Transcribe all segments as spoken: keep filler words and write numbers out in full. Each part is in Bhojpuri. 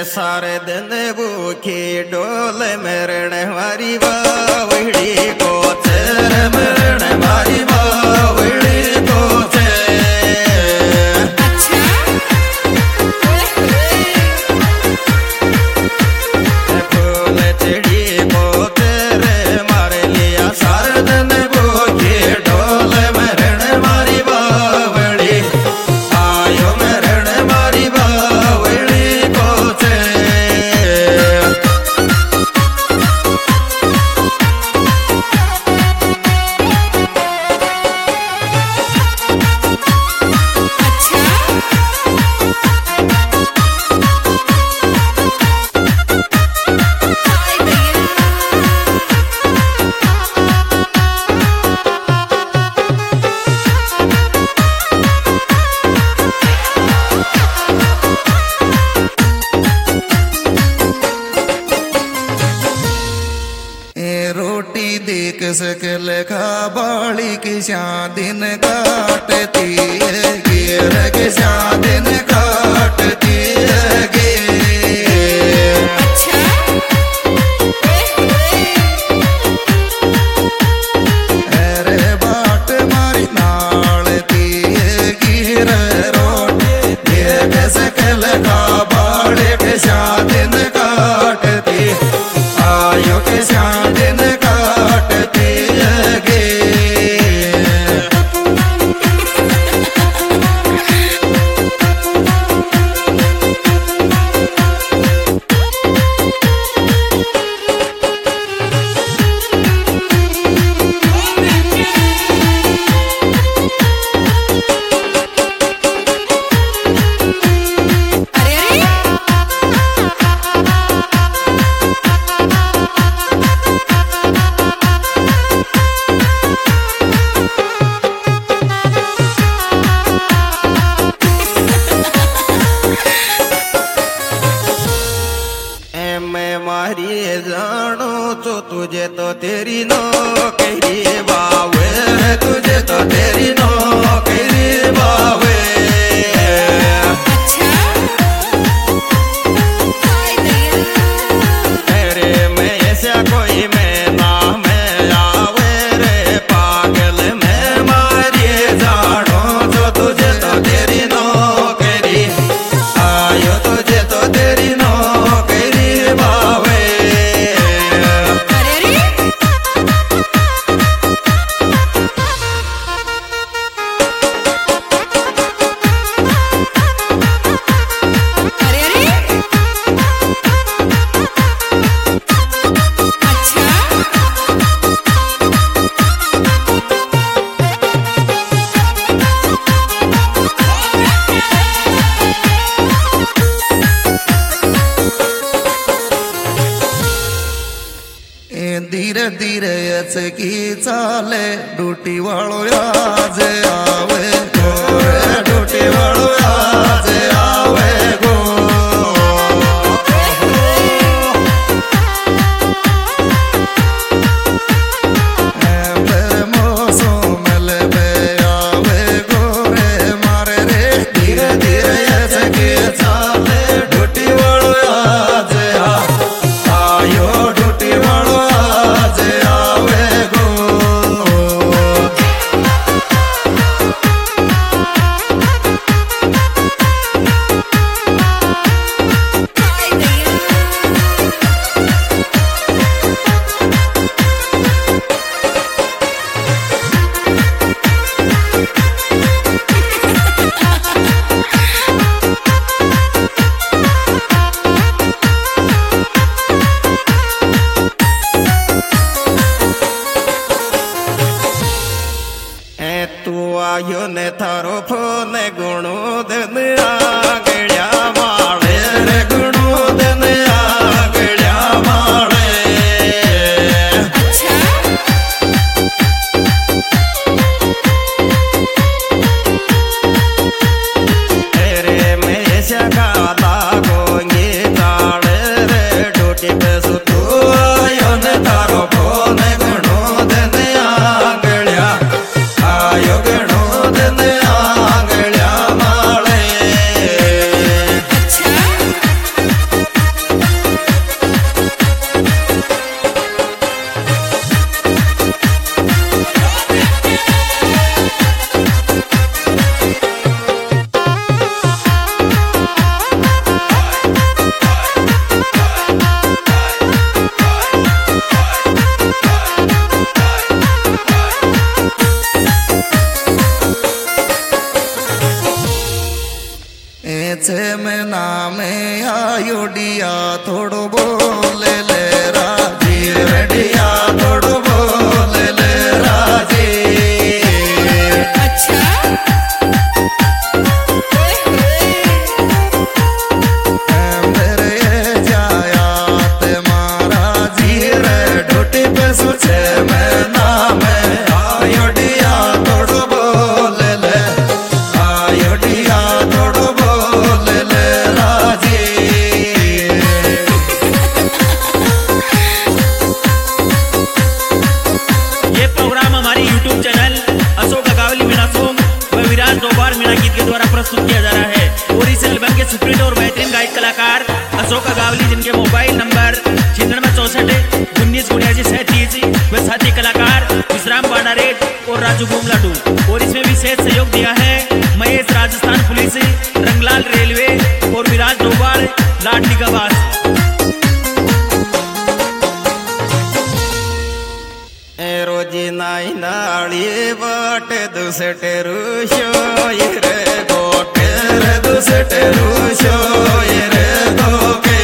सारे दिन भूखी डोल मरण हमारी बावड़ी को चेर मरण हमारी बावड़ी को फूल चिड़ी को तेरे मारे लिया सारे दिन भूखी डोल मरण हमारी बावड़ी आयो मरण हमारी बावड़ी देख सकल खा बाली की दिन काटती है गिर के दिन काटती है अरे बाट मारी नालती है गिर रोटी देख सकल खा बाली के दिन काटती आयो के दिन जानो तो तुझे तो तेरी नौकरी बावे तुझे तो तेरी नौकरी बावे तेरे में ऐसा कोई मैं ना मैं आवे रे पागल में मारिए जानो तो तुझे तो तेरी नौकरी आयो तुझे तो तेरी नौकरी बावे धीरे धीरे की चाले ड्यूटी वालों आज आवे गो ड्यूटी वालों आज आवे गो मौसम में आवे गो रे मारे रे धीरे धीरे की चाले ड्यूटी वालों आज आयो ड्यूटी वालों छे में नामे आयोडिया थोड़ो बोले ले राजी रेडिया थोड़ो बोले ले राजी। अच्छा मेरे जाया ते मारा जी रे ढोटी पे सुचे में नामे आयोडिया थोड़ो बोले ले आयोडिया थोड़ो बोले ले राजी। ये प्रोग्राम हमारे YouTube channel Ashok Agawali Meena song व विराज दोबार मीणा गीत के द्वारा प्रस्तुत किया जा रहा है और इस एल्बम के सुप्रीत और बेहतरीन गायक कलाकार अशोक अगावली, जिनके मोबाइल नंबर छियानवे चौसठ उन्नीस उन्यासी सैंतीस व साथी कलाकार विश्राम बानारेट और राजू गुमलाडू। और इसमें विशेष सहयोग दिया है महेश राजस्थान पुलिस, रंगलाल रेलवे और विराज दोबार लाडली गवास। रोजी नाई नाड़ी बाटे दुसटे रुशो ये रे गोटे रे दुसटे रुशो ये रे गोके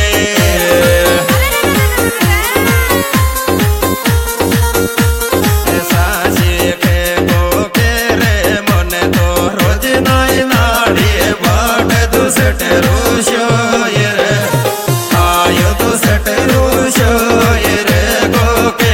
सासी के गोके रे मने तो रोजी नाई नाड़ी बाटे दुसटे रुशो ये रे आयो दुसटे रुशो ये रे गोके।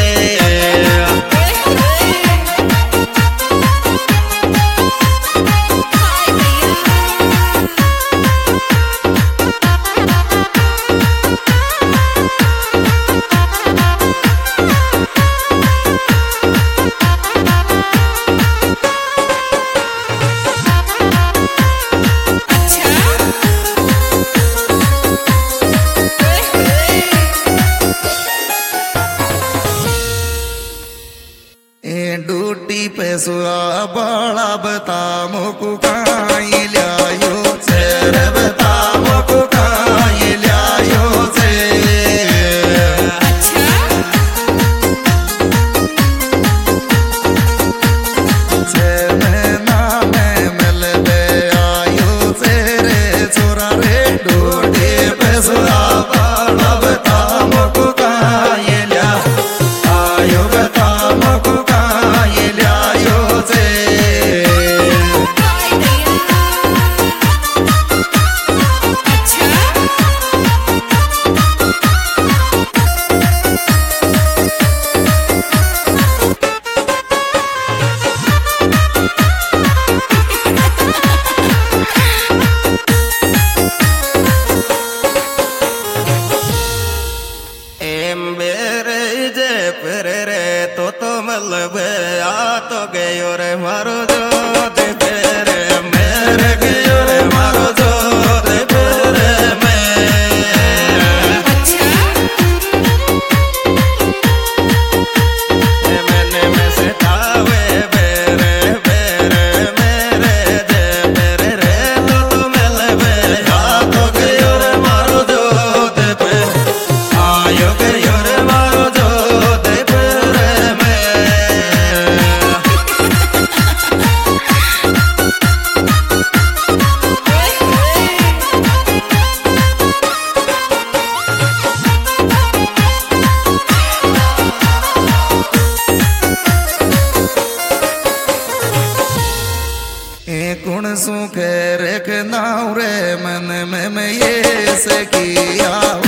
डूटी पे सुआ बड़ा बता मोकू काई लियायो चेर बता मोकू काई लियायो से। छे महीना में मिल बे आयो से रे छोरा रे डूटी पे सुआ बड़ा बता मोकू काई लिया आयो बता मोकू काई लियायो से। तो तो मतलब आ तो गयो रे मारो जो दे तेरे मेरे गयो रे मारो जो दे तेरे में मैंने में से तावे बेरे बेरे मेरे दे बेरे रे तो तो मतलब आ तो गयो रे मारो जो दे पे आयो गयो रे मारो जो दे पेरे में। कुण सुखे रे नाव रे मन में मैं ये से किया